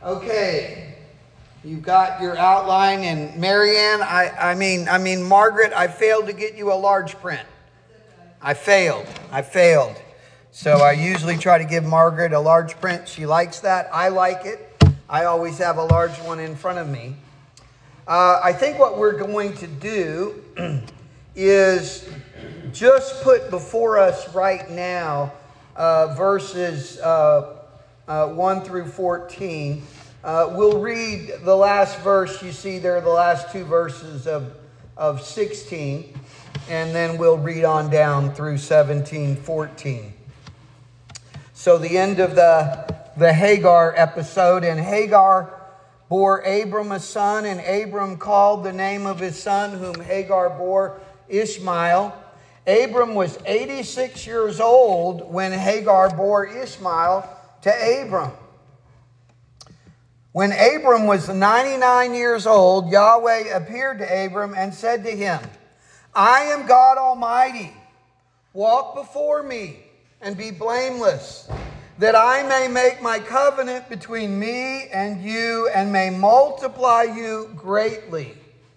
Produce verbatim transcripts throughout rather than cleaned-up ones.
Okay, you've got your outline, and Marianne, I, I mean, I mean, Margaret, I failed to get you a large print. I failed. I failed. So I usually try to give Margaret a large print. She likes that. I like it. I always have a large one in front of me. Uh, I think what we're going to do is just put before us right now uh, verses uh, uh, one through fourteen. Uh, we'll read the last verse. You see there, the last two verses of, of sixteen. And then we'll read on down through seventeen, fourteen. So the end of the, the Hagar episode. And Hagar bore Abram a son, and Abram called the name of his son, whom Hagar bore, Ishmael. Abram was eighty-six years old when Hagar bore Ishmael to Abram. When Abram was ninety-nine years old, Yahweh appeared to Abram and said to him, I am God Almighty. Walk before me and be blameless, that I may make my covenant between me and you and may multiply you greatly.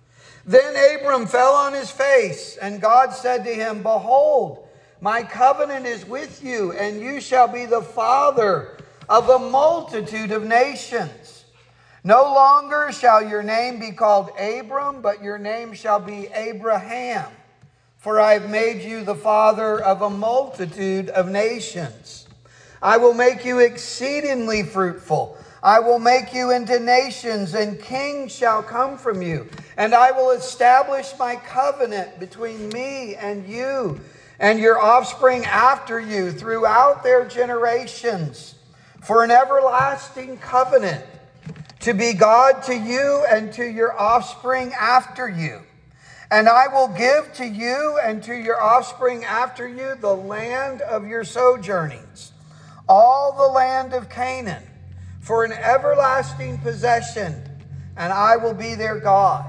Then Abram fell on his face, and God said to him, Behold, my covenant is with you, and you shall be the father of a multitude of nations. No longer shall your name be called Abram, but your name shall be Abraham, for I have made you the father of a multitude of nations. I will make you exceedingly fruitful. I will make you into nations, and kings shall come from you. And I will establish my covenant between me and you and your offspring after you throughout their generations, for an everlasting covenant, to be God to you and to your offspring after you. And I will give to you and to your offspring after you the land of your sojournings, all the land of Canaan, for an everlasting possession, and I will be their God.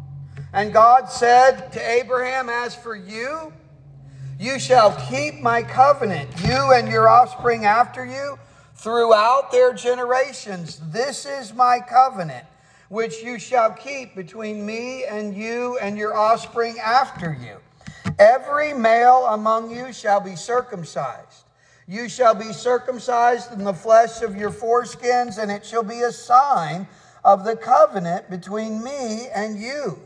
And God said to Abraham, As for you, you shall keep my covenant, you and your offspring after you, throughout their generations. This is my covenant, which you shall keep between me and you and your offspring after you. Every male among you shall be circumcised. You shall be circumcised in the flesh of your foreskins, and it shall be a sign of the covenant between me and you.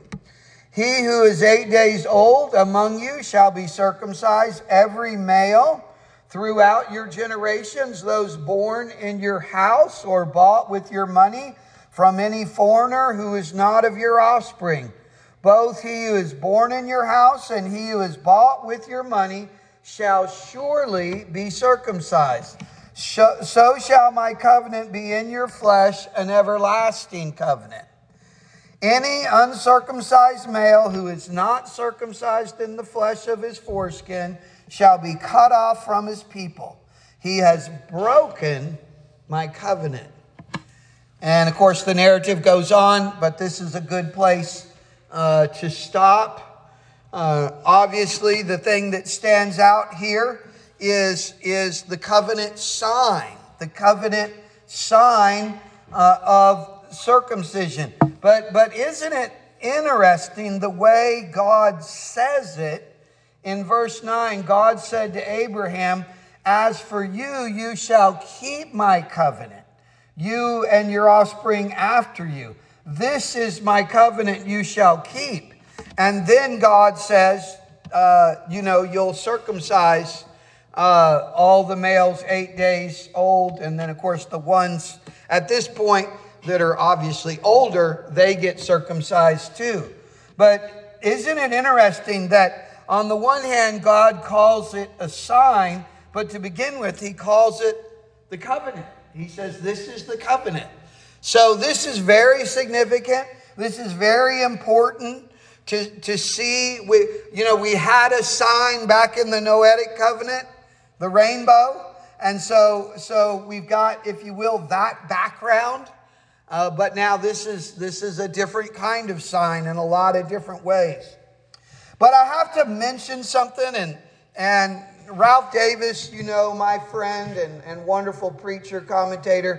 He who is eight days old among you shall be circumcised, every male throughout your generations, those born in your house or bought with your money from any foreigner who is not of your offspring. Both he who is born in your house and he who is bought with your money shall surely be circumcised. So shall my covenant be in your flesh, an everlasting covenant. Any uncircumcised male who is not circumcised in the flesh of his foreskin shall be cut off from his people. He has broken my covenant. And of course the narrative goes on, but this is a good place uh, to stop. Uh, obviously the thing that stands out here is, is the covenant sign. The covenant sign uh, of circumcision. But, but isn't it interesting the way God says it? In verse nine, God said to Abraham, As for you, you shall keep my covenant, you and your offspring after you. This is my covenant you shall keep. And then God says, uh, you know, you'll circumcise uh, all the males eight days old. And then, of course, the ones at this point that are obviously older, they get circumcised too. But isn't it interesting that on the one hand, God calls it a sign, but to begin with, he calls it the covenant. He says, this is the covenant. So this is very significant. This is very important to, to see. We, you know, we had a sign back in the Noahic covenant, the rainbow. And so, so we've got, if you will, that background. Uh, but now this is, this is a different kind of sign in a lot of different ways. But I have to mention something, and and Ralph Davis, you know, my friend and, and wonderful preacher, commentator,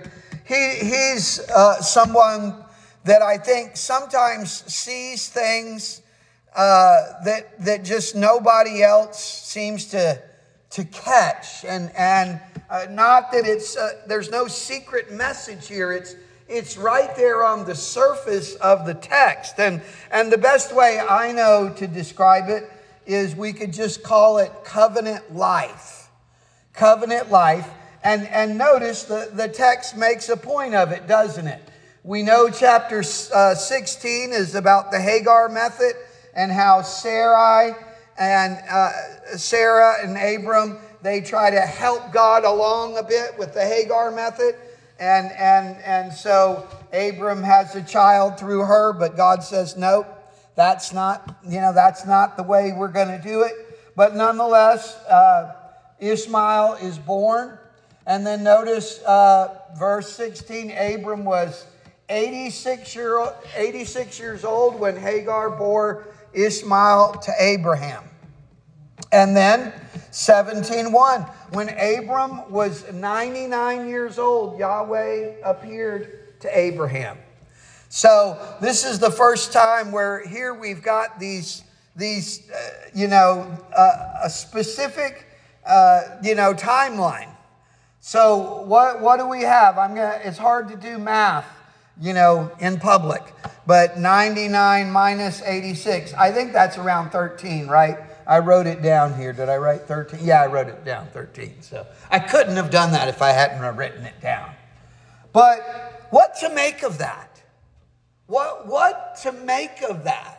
he he's uh, someone that I think sometimes sees things uh, that that just nobody else seems to to catch, and and uh, not that it's uh, there's no secret message here. It's it's right there on the surface of the text, and and the best way I know to describe it is we could just call it covenant life, covenant life. And and notice the the text makes a point of it, doesn't it? We know chapter uh, sixteen is about the Hagar method and how Sarai and uh, Sarah and Abram, they try to help God along a bit with the Hagar method. And, and, and so Abram has a child through her, but God says, nope, that's not, you know, that's not the way we're going to do it. But nonetheless, uh, Ishmael is born. And then notice uh, verse sixteen, Abram was eighty-six, year, eighty-six years old when Hagar bore Ishmael to Abraham. And then seventeen one, when Abram was ninety-nine years old, Yahweh appeared to Abraham. So this is the first time where here we've got these, these uh, you know, uh, a specific, uh, you know, timeline. So what what do we have? I'm gonna. It's hard to do math, you know, in public. But ninety-nine minus eighty-six, I think that's around thirteen, right? I wrote it down here. Did I write thirteen? Yeah, I wrote it down, thirteen. So I couldn't have done that if I hadn't written it down. But what to make of that? What what to make of that?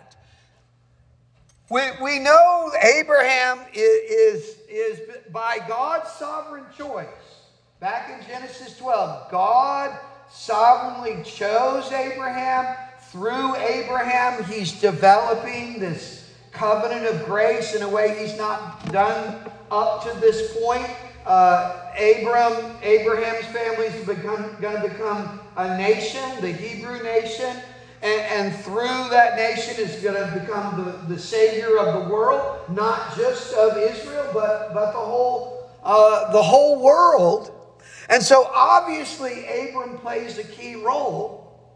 We we know Abraham is is, is by God's sovereign choice. Back in Genesis twelve, God sovereignly chose Abraham. Through Abraham, he's developing this covenant of grace in a way he's not done up to this point. Uh, Abram, Abraham's family is become, going to become a nation, the Hebrew nation. And, and through that nation is going to become the, the Savior of the world, not just of Israel, but, but the whole, uh, the whole world. And so obviously Abram plays a key role,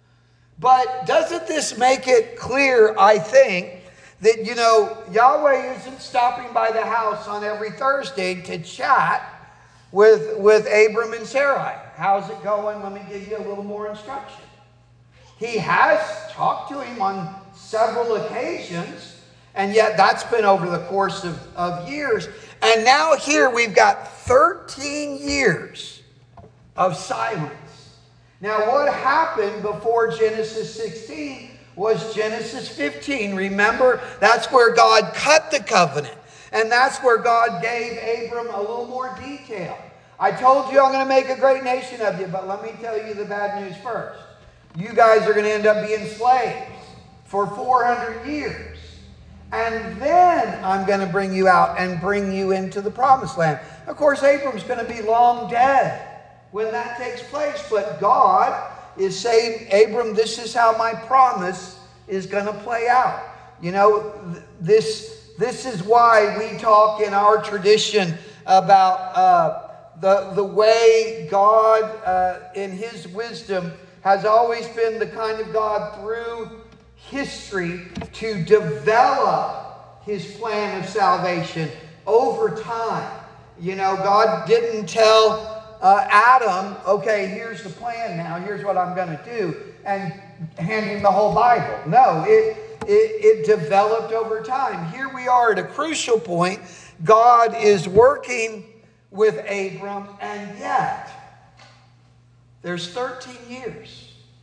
but doesn't this make it clear, I think, that, you know, Yahweh isn't stopping by the house on every Thursday to chat with, with Abram and Sarai. How's it going? Let me give you a little more instruction. He has talked to him on several occasions, and yet that's been over the course of, of years. And now here we've got thirteen years of silence. Now what happened before Genesis sixteen was Genesis fifteen. Remember, that's where God cut the covenant. And that's where God gave Abram a little more detail. I told you I'm going to make a great nation of you, but let me tell you the bad news first. You guys are going to end up being slaves for four hundred years. And then I'm going to bring you out and bring you into the promised land. Of course, Abram's going to be long dead when that takes place. But God is saying, Abram, this is how my promise is going to play out. You know, this, this is why we talk in our tradition about uh, the, the way God, uh, in his wisdom, has always been the kind of God through history to develop his plan of salvation over time. You know, God didn't tell uh, Adam, okay, here's the plan now, here's what I'm going to do, and hand him the whole Bible. No, it, it, it developed over time. Here we are at a crucial point. God is working with Abram, and yet there's thirteen years.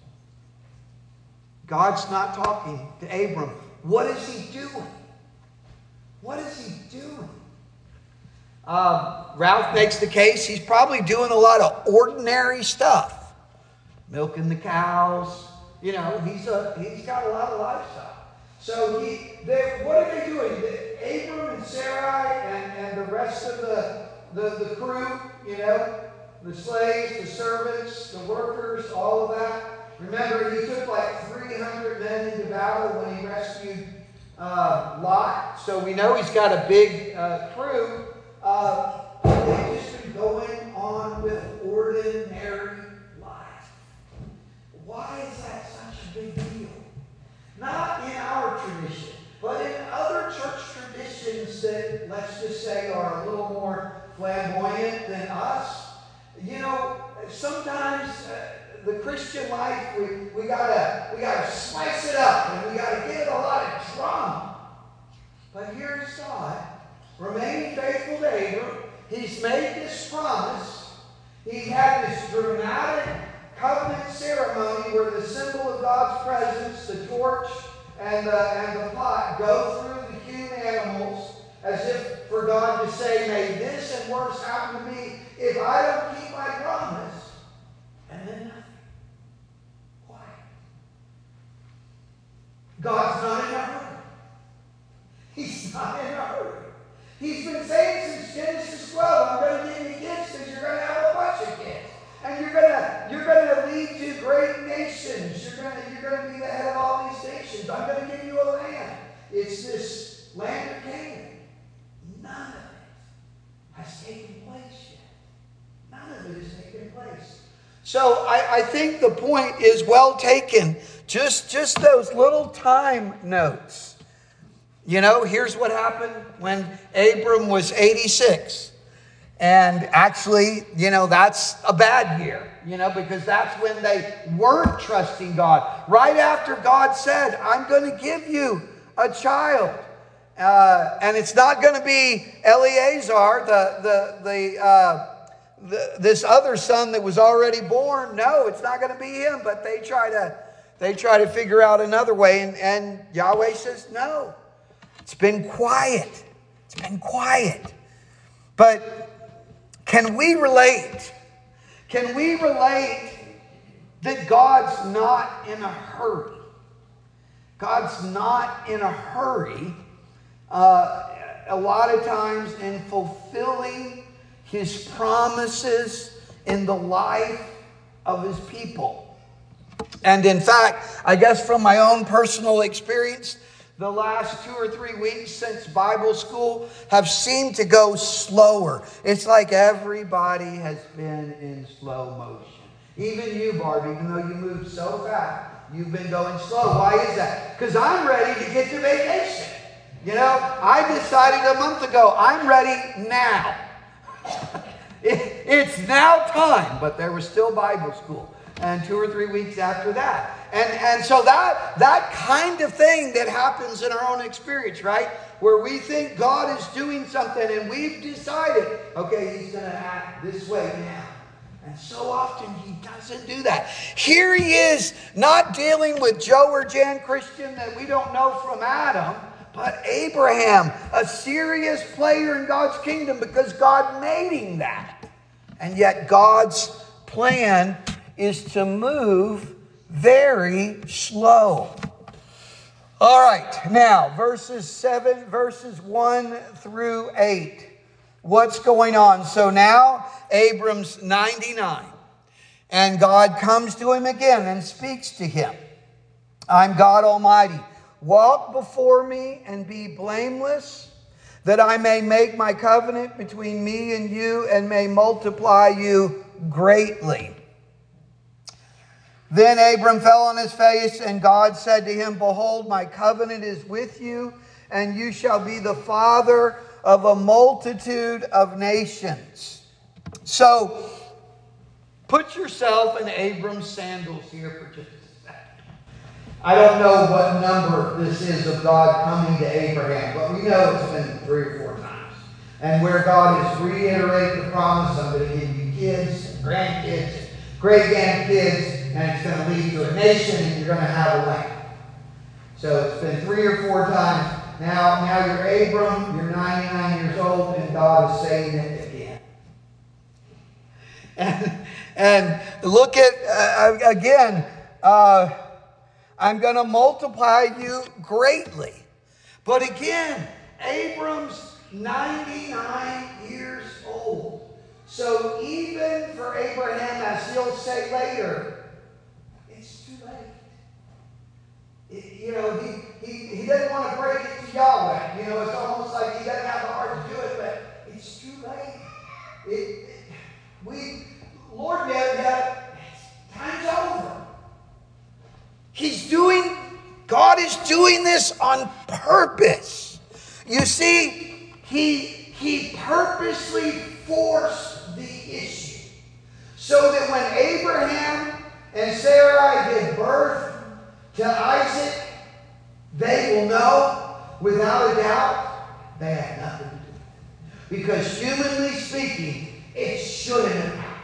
God's not talking to Abram. What is he doing? What is he doing? Um, Ralph makes the case he's probably doing a lot of ordinary stuff. Milking the cows. You know, he's a, he's got a lot of livestock. So he, they, what are they doing? The, Abram and Sarai and, and the rest of the, the, the crew, you know, the slaves, the servants, the workers, all of that. Remember, he took like three hundred men into battle when he rescued uh, Lot. So we know he's got a big uh, crew. Uh, they've just been going on with ordinary life. a big deal. Not in our tradition, but in other church traditions that, let's just say, are a little more flamboyant than us. You know, sometimes uh, the Christian life, we, we gotta we gotta spice it up and we gotta give it a lot of drama. But here's God, remaining faithful to Abram. He's made this promise. He had this dramatic covenant ceremony where the symbol of God's presence, the torch and the, and the pot, go through the human animals as if for God to say, may this and worse happen to me if I don't keep my promise. And then nothing. Why? God's not in a hurry. He's not in a hurry. He's been saying since Genesis twelve, I'm going to give you kids because you're going to have a bunch of kids. And you're gonna you're gonna lead to great nations. You're gonna you're gonna be the head of all these nations. I'm gonna give you a land. It's this land of Canaan. None of it has taken place yet. None of it has taken place. So I, I think the point is well taken. Just just those little time notes. You know, here's what happened when Abram was eighty-six. And actually, you know, that's a bad year, you know, because that's when they weren't trusting God. Right after God said, I'm going to give you a child. Uh, and it's not going to be Eleazar, the, the, the, uh, the, this other son that was already born. No, it's not going to be him. But they try to, they try to figure out another way. And, and Yahweh says, no, it's been quiet. It's been quiet. But can we relate? Can we relate that God's not in a hurry? God's not in a hurry uh, a lot of times in fulfilling his promises in the life of his people. And in fact, I guess from my own personal experience, the last two or three weeks since Bible school have seemed to go slower. It's like everybody has been in slow motion. Even you, Barbie, even though you moved so fast, you've been going slow. Why is that? Because I'm ready to get to vacation. You know, I decided a month ago, I'm ready now. it, it's now time, but there was still Bible school. And two or three weeks after that. And, and so that, that kind of thing that happens in our own experience, right? Where we think God is doing something and we've decided, okay, he's going to act this way now. And so often he doesn't do that. Here he is, not dealing with Joe or Jan Christian that we don't know from Adam, but Abraham, a serious player in God's kingdom because God made him that. And yet God's plan is to move very slow. All right, now verses seven, verses one through eight. What's going on? So now Abram's ninety-nine, and God comes to him again and speaks to him. I'm God Almighty. Walk before me and be blameless, that I may make my covenant between me and you and may multiply you greatly. Then Abram fell on his face, and God said to him, behold, my covenant is with you, and you shall be the father of a multitude of nations. So, put yourself in Abram's sandals here for just a second. I don't know what number this is of God coming to Abraham, but we know it's been three or four times. And where God has reiterated the promise, I'm going to give you kids, and grandkids, and great-grandkids, and it's going to lead to a nation, and you're going to have a land. So it's been three or four times. Now, now you're Abram, you're ninety-nine years old, and God is saying it again. And, and look at, uh, again, uh, I'm going to multiply you greatly. But again, Abram's ninety-nine years old. So even for Abraham, as he'll say later, it's too late. It, you know, he, he, he doesn't want to break it to Yahweh. You know, it's almost like he doesn't have the heart to do it, but it's too late. It, it, we, Lord, yeah, yeah, time's over. He's God is doing this on purpose. You see, he, he purposely forced the issue so that when Abraham and Sarai give birth to Isaac, they will know without a doubt they had nothing to do with it. Because humanly speaking, it shouldn't have happened.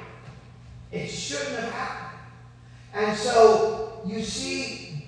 It shouldn't have happened. And so, you see,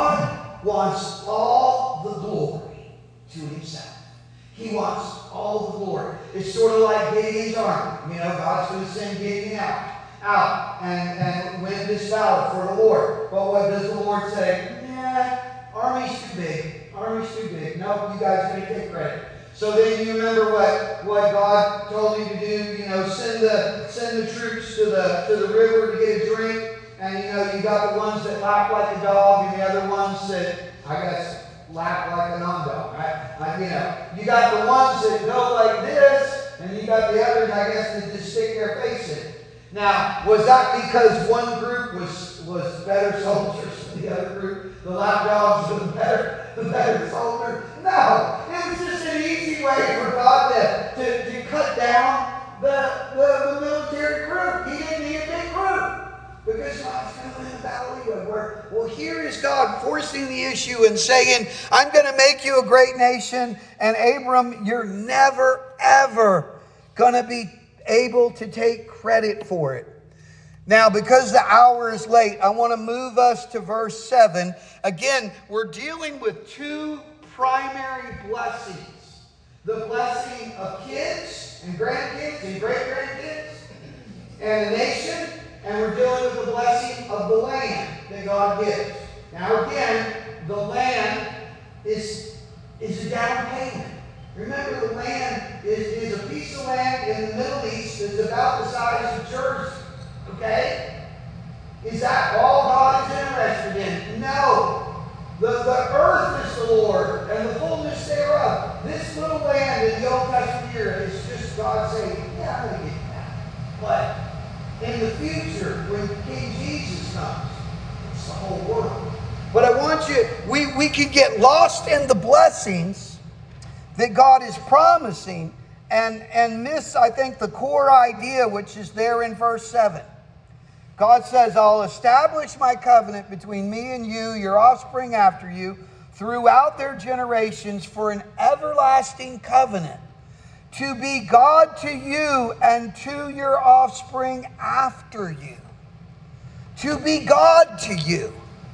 God wants all the glory to himself. He wants all the glory. It's sort of like Gideon's army. You know, God's going to send Gideon out, out and, and win this battle for the Lord. But what does the Lord say? Nah, army's too big. Army's too big. No, you guys are going to take credit. So then you remember what, what God told you to do. You know, send the send the troops to the to the river to get a drink. And you know, you got the ones that lap like a dog, and the other ones that I guess lap like a non-dog. Right? I, you know, you got the ones that go like this, and you got the others, I guess, that just stick their face in. Now, was that because one group was was better soldiers than the other group? The lap dogs were the better the better soldiers? No, it was just an easy way for God to, to, to cut down the, the, the military group. He didn't need a big group because God's going to win the battle anyway. Where, well, here is God forcing the issue and saying, I'm going to make you a great nation, and Abram, you're never, ever going to be able to take credit for it. Now, because the hour is late, I want to move us to verse seven. Again, we're dealing with two primary blessings. The blessing of kids and grandkids and great-grandkids and a nation. And we're dealing with the blessing of the land that God gives. Now again, the land is, is a down payment. Remember, the land is, is a piece of land in the Middle East that's about the size of Jersey. Okay? Is that all God is interested in? No. The, the earth is the Lord and the fullness thereof. This little land in the Old Testament here is just God saying, yeah, I'm going to get that. But in the future, when King Jesus comes, it's the whole world. But I want you, we, we can get lost in the blessings that God is promising and, and miss, I think, the core idea, which is there in verse seven. God says, I'll establish my covenant between me and you, your offspring after you, throughout their generations for an everlasting covenant, to be God to you and to your offspring after you. To be God to you.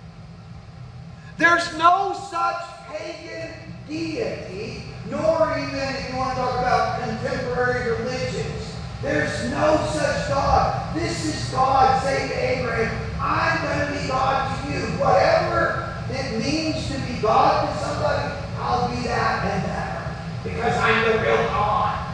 There's no such pagan deity, nor even, if you want to talk about contemporary religions, there's no such God. This is God saying to Abraham, I'm going to be God to you. Whatever it means to be God to somebody, I'll be that and better. Because I'm the real God.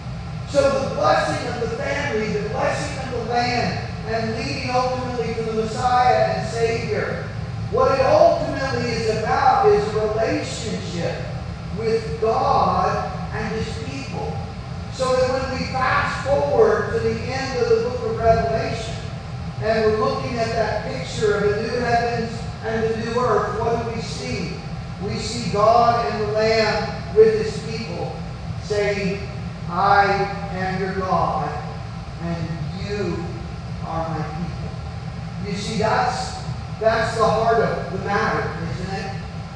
So the blessing of the family, the blessing of the land, and leading ultimately to the Messiah and Savior. What it ultimately is about is a relationship with God and His people. So that when we fast forward to the end of the book of Revelation, and we're looking at that picture of the new heavens and the new earth, what do we see? We see God and the Lamb with His people saying, I am your God, and you are my people. You see, that's, that's the heart of the matter, isn't it?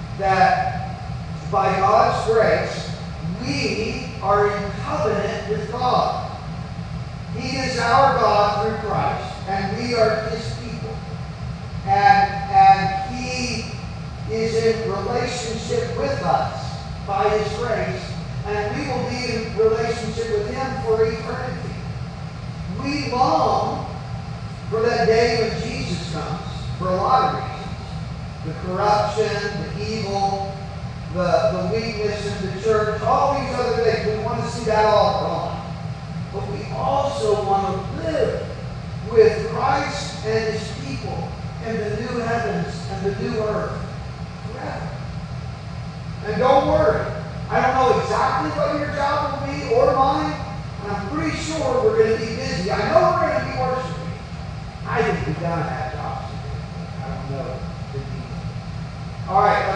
That by God's grace, we are in covenant with God. He is our God through Christ, and we are His people. And, and He is in relationship with us by His grace, and we will be in relationship with Him for eternity. We long for that day when Jesus comes for a lot of reasons. The corruption, the evil, The, the weakness in the church, all these other things. We want to see that all gone. But we also want to live with Christ and His people in the new heavens and the new earth forever. And don't worry. I don't know exactly what your job will be or mine, and I'm pretty sure we're going to be busy. I know we're going to be worshiping. I think we've got to have jobs to do. I don't know. All right.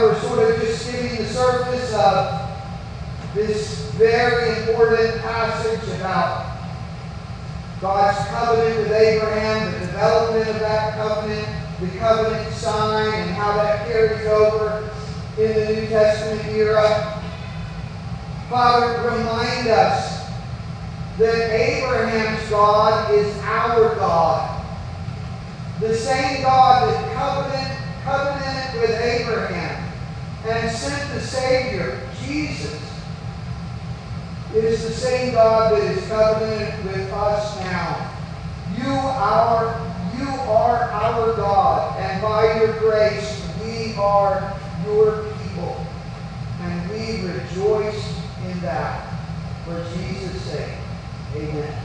we're sort of just skimming the surface of this very important passage about God's covenant with Abraham, the development of that covenant, the covenant sign, and how that carries over in the New Testament era. Father, remind us that Abraham's God is our God. The same God that covenant, covenanted with Abraham and sent the Savior, Jesus, is the same God that is covenanted with us now. You, our, you are our God, and by your grace we are your people. And we rejoice in that. For Jesus' sake, amen.